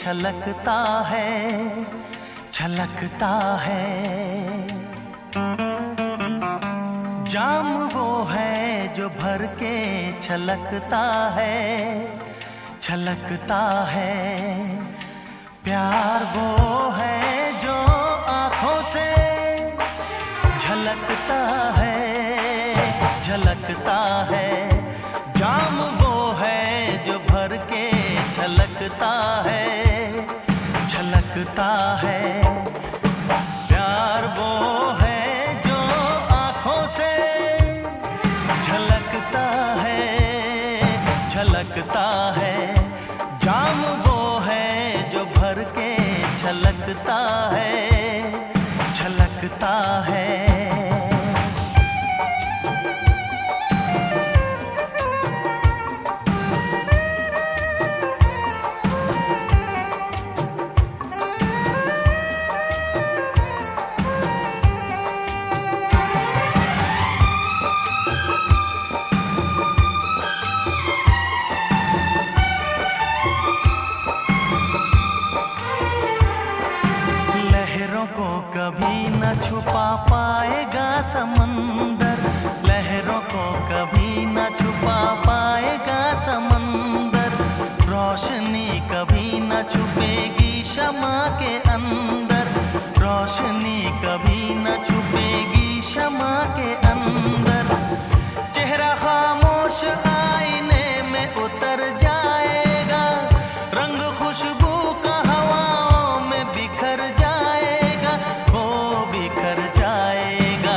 छलकता है, छलकता है। जाम वो है जो भर के छलकता है, छलकता है। प्यार वो है जो आँखों से झलकता है, झलकता है। जाम वो है जो भर के छलकता है, छलकता है। प्यार वो है जो आँखों से झलकता है, झलकता है। जाम वो है जो भर के छलकता है, छलकता है। को कभी न छुपा पाएगा समंदर, लहरों को कभी न छुपा पाएगा समंदर। रोशनी कभी न छुपेगी शमा के अंदर, रोशनी कभी न छुपेगी शमा के अंदर। चेहरा खामोश आईने में उतर जाएगा, रंग खुशबू का हवाओं में बिखर जाएगा, वो बिखर जाएगा।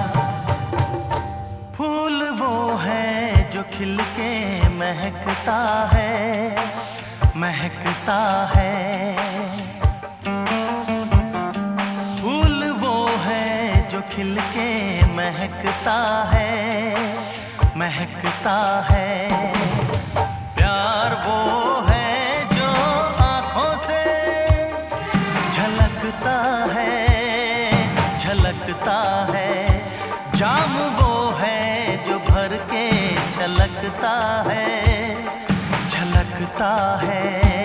फूल वो है जो खिल के महकता है, महकता है। फूल वो है जो खिल के महकता है, महकता है। प्यार वो है जो आँखों से झलकता है, झलकता है। जाम वो है जो भर के छलकता है, छलकता है।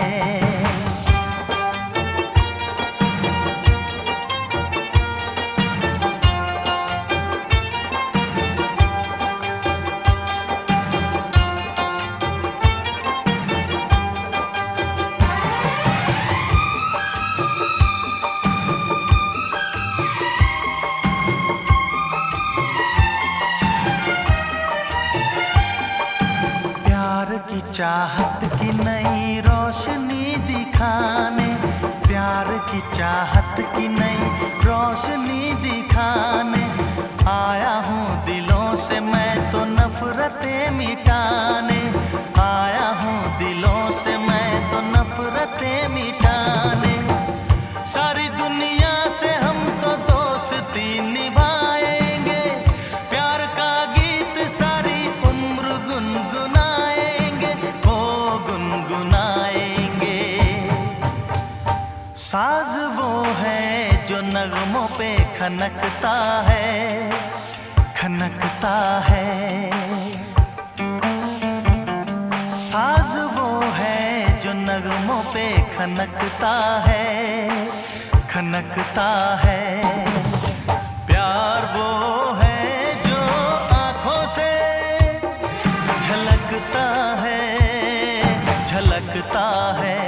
की चाहत की नई रोशनी दिखाने, प्यार की चाहत की नई रोशनी दिखाने आया हूँ दिलों से मैं तो नफरतें मिटाने, आया हूँ दिलों से मैं तो नफरतें मिटाने। सारी दुनिया से हम तो दोस्ती निभाएंगे, प्यार का गीत सारी उम्र गुनगुनाएंगे, वो गुनगुनाएंगे। साज वो है जो नगमों पे खनकता है, खनकता है। साज वो है जो नगमों पे खनकता है, खनकता है। प्यार वो है जो आँखों से झलकता है, झलकता है।